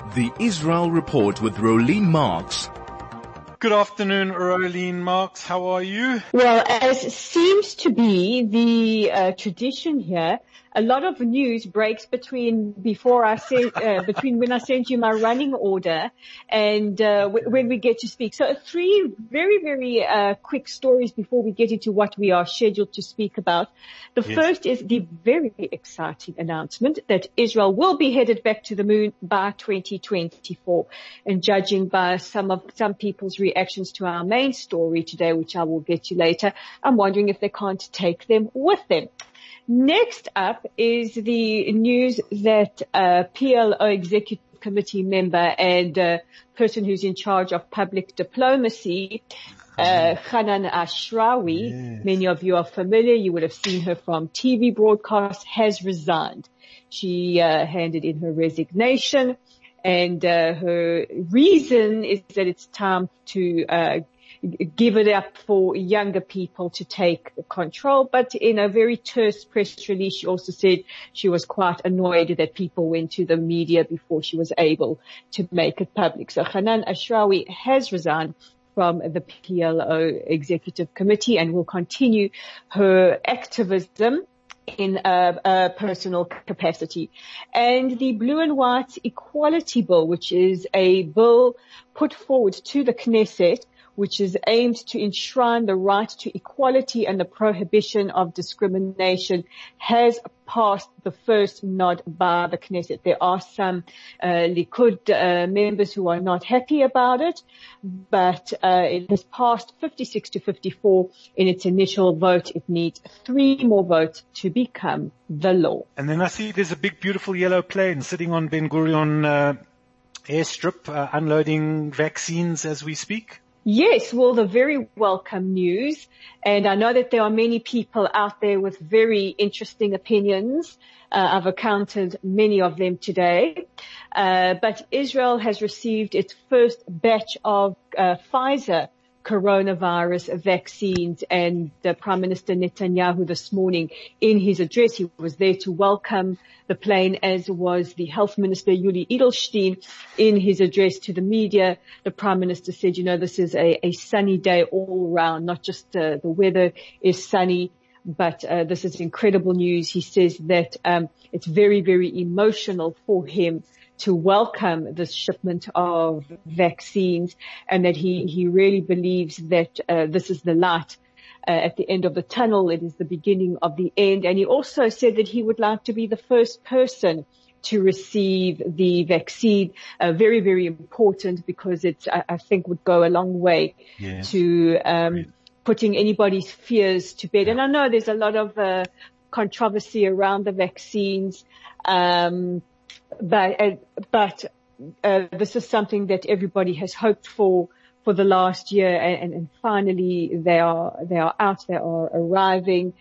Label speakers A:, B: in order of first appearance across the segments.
A: The Israel Report with Rolene Marks.
B: Good afternoon, Rolene Marks. How are you?
C: Well, as seems to be the tradition here, a lot of news breaks between when I send you my running order and when we get to speak. So three very, very quick stories before we get into what we are scheduled to speak about. The first is the very exciting announcement that Israel will be headed back to the moon by 2024. And judging by some people's reactions to our main story today, which I will get to later, I'm wondering if they can't take them with them. Next up is the news that PLO Executive Committee member and person who's in charge of public diplomacy, Hanan Ashrawi, many of you are familiar, you would have seen her from TV broadcasts, has resigned. She handed in her resignation, and her reason is that it's time to give it up for younger people to take control. But in a very terse press release, she also said she was quite annoyed that people went to the media before she was able to make it public. So Hanan Ashrawi has resigned from the PLO Executive Committee and will continue her activism in a personal capacity. And the Blue and White Equality Bill, which is a bill put forward to the Knesset, which is aimed to enshrine the right to equality and the prohibition of discrimination, has passed the first nod by the Knesset. There are some Likud members who are not happy about it, but it has passed 56 to 54 in its initial vote. It needs 3 more votes to become the law.
B: And then I see there's a big, beautiful yellow plane sitting on Ben Gurion airstrip, unloading vaccines as we speak.
C: Yes, well, the very welcome news. And I know that there are many people out there with very interesting opinions. I've encountered many of them today. But Israel has received its first batch of Pfizer coronavirus vaccines, and Prime Minister Netanyahu this morning in his address, he was there to welcome the plane, as was the Health Minister Yuli Edelstein. In his address to the media, the Prime Minister said, this is a sunny day all around, not just the weather is sunny, but this is incredible news. He says that it's very, very emotional for him to welcome this shipment of vaccines, and that he really believes that this is the light at the end of the tunnel. It is the beginning of the end. And he also said that he would like to be the first person to receive the vaccine. Very, very important, because it's, I think, would go a long way to putting anybody's fears to bed. And I know there's a lot of controversy around the vaccines, but this is something that everybody has hoped for the last year, and finally they are out, they are arriving.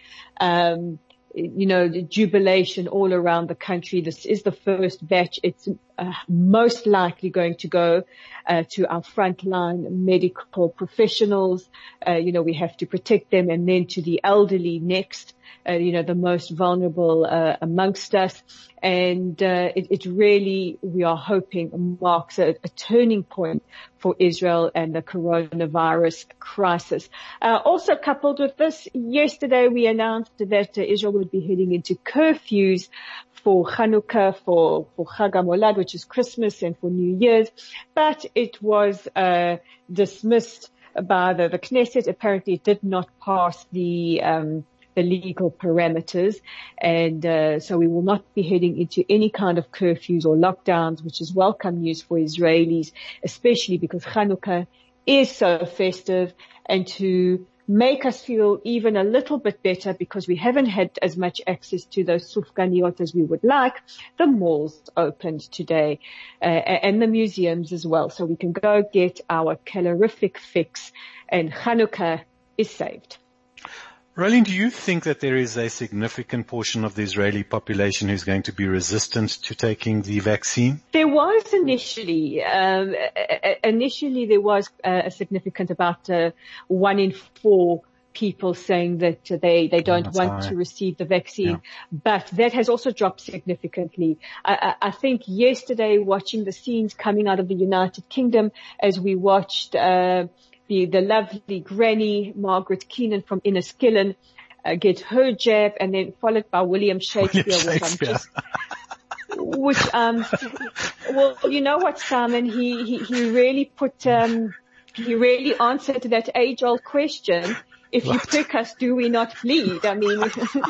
C: The jubilation all around the country. This is the first batch. It's most likely going to go to our frontline medical professionals. We have to protect them, and then to the elderly next. The most vulnerable amongst us. And it really, we are hoping, marks a turning point for Israel and the coronavirus crisis. Also coupled with this, yesterday we announced that Israel would be heading into curfews for Hanukkah, for Chag HaMolad, which is Christmas, and for New Year's. But it was dismissed by the Knesset. Apparently it did not pass the legal parameters, and so we will not be heading into any kind of curfews or lockdowns, which is welcome news for Israelis, especially because Hanukkah is so festive, and to make us feel even a little bit better, because we haven't had as much access to those sufganiyot as we would like. The malls opened today, and the museums as well, so we can go get our calorific fix, and Hanukkah is saved.
B: Rolene, do you think that there is a significant portion of the Israeli population who's going to be resistant to taking the vaccine?
C: There was initially there was a significant, about 1 in 4 people saying that they don't want to receive the vaccine, but that has also dropped significantly. I think yesterday, watching the scenes coming out of the United Kingdom, as we watched the lovely granny Margaret Keenan from Inniskillen get her jab, and then followed by William Shakespeare. Well, you know what, Simon, he really he really answered that age-old question. If you prick us, do we not bleed? I mean,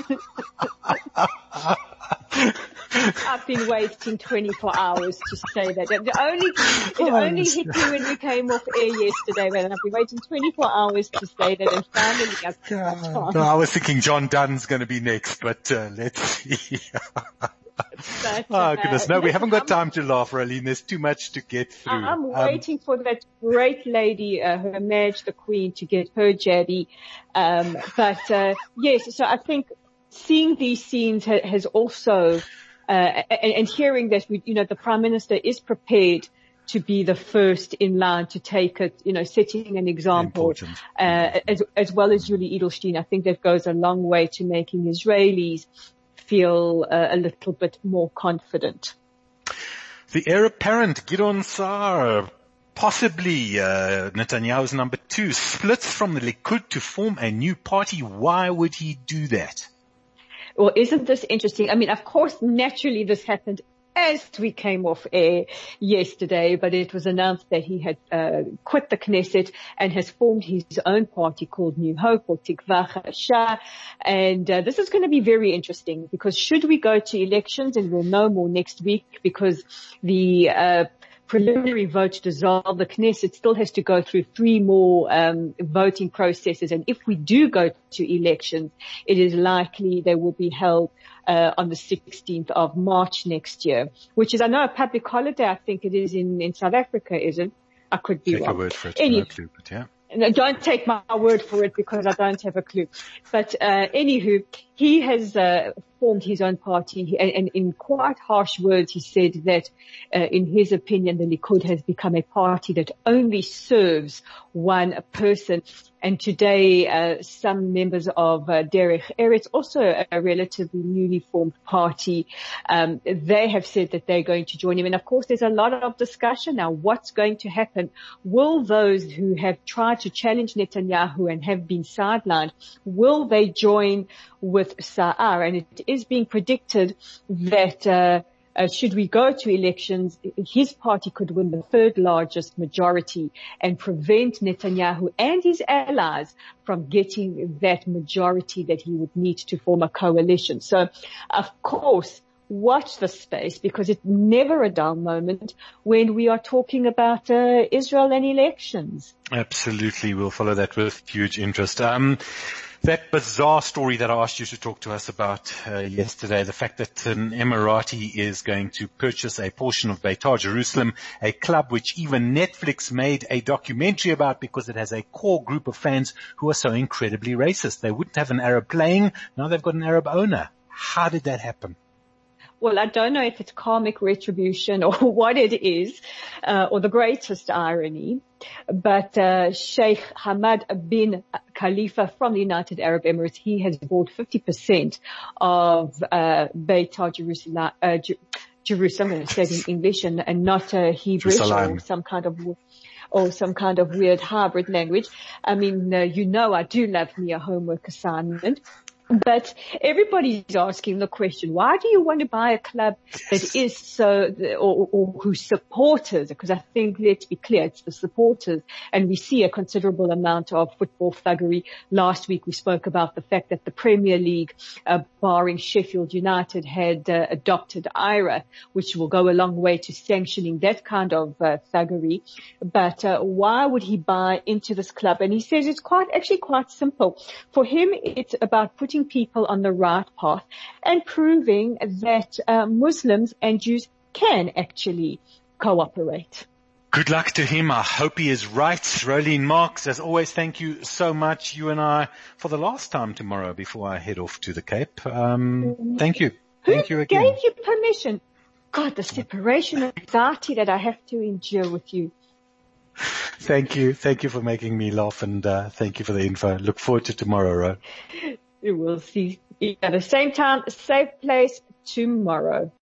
C: I've been waiting 24 hours to say that. It only hit me when we came off air yesterday, and I've been waiting 24 hours to say that, and finally I've got time.
B: No, I was thinking John Dunn's going to be next, but let's see.
C: But,
B: oh goodness, no, we haven't got time to laugh, Roelien. There's too much to get through.
C: I'm waiting for that great lady, Her Maj the Queen, to get her jabby. Yes, so I think seeing these scenes has also, and hearing that the Prime Minister is prepared to be the first in line to take it, setting an example, as well as Julie Edelstein. I think that goes a long way to making Israelis feel a little bit more confident.
B: The heir apparent, Gideon Saar, possibly Netanyahu's number 2, splits from the Likud to form a new party. Why would he do that?
C: Well, isn't this interesting? I mean, of course, naturally this happened as we came off air yesterday, but it was announced that he had quit the Knesset and has formed his own party called New Hope, or Tikva Chadasha. And this is going to be very interesting, because should we go to elections, and we'll know more next week, because the preliminary vote to dissolve the Knesset still has to go through 3 more voting processes. And if we do go to elections, it is likely they will be held on the 16th of March next year, which is, I know, a public holiday. I think it is in South Africa, isn't? I could be wrong.
B: Take a word for it. No clue, but yeah.
C: No, don't take my word for it, because I don't have a clue. But anywho, he has formed his own party, and in quite harsh words, he said that in his opinion, the Likud has become a party that only serves one person. And today, some members of Derech Eretz, also a relatively newly formed party, they have said that they're going to join him. And of course, there's a lot of discussion now. What's going to happen? Will those who have tried to challenge Netanyahu and have been sidelined, will they join with Sa'ar? And it is being predicted that should we go to elections, his party could win the 3rd largest majority and prevent Netanyahu and his allies from getting that majority that he would need to form a coalition. So, of course, watch the space, because it's never a dull moment when we are talking about Israel and elections.
B: Absolutely. We'll follow that with huge interest. That bizarre story that I asked you to talk to us about yesterday, the fact that an Emirati is going to purchase a portion of Beitar Jerusalem, a club which even Netflix made a documentary about because it has a core group of fans who are so incredibly racist. They wouldn't have an Arab playing. Now they've got an Arab owner. How did that happen?
C: Well, I don't know if it's karmic retribution or what it is, or the greatest irony, but Sheikh Hamad bin Khalifa from the United Arab Emirates, he has bought 50% of Beitar Jerusalem. Jerusalem, I'm going to say it in English and not Hebrew or some kind of weird hybrid language. I mean, I do love me a homework assignment. But everybody's asking the question, why do you want to buy a club that is so, or whose supporters, because I think, let's be clear, it's the supporters, and we see a considerable amount of football thuggery. Last week we spoke about the fact that the Premier League, barring Sheffield United, had adopted IRA, which will go a long way to sanctioning that kind of thuggery. But why would he buy into this club? And he says it's actually quite simple. For him, it's about putting people on the right path and proving that Muslims and Jews can actually cooperate.
B: Good luck to him. I hope he is right. Roelien Marx, as always, thank you so much. You and I, for the last time tomorrow before I head off to the Cape. Thank you. Thank you again.
C: Who gave you permission? God, the separation anxiety that I have to endure with you.
B: Thank you. Thank you for making me laugh, and thank you for the info. Look forward to tomorrow, Ro.
C: We'll see you at the same time, safe place tomorrow.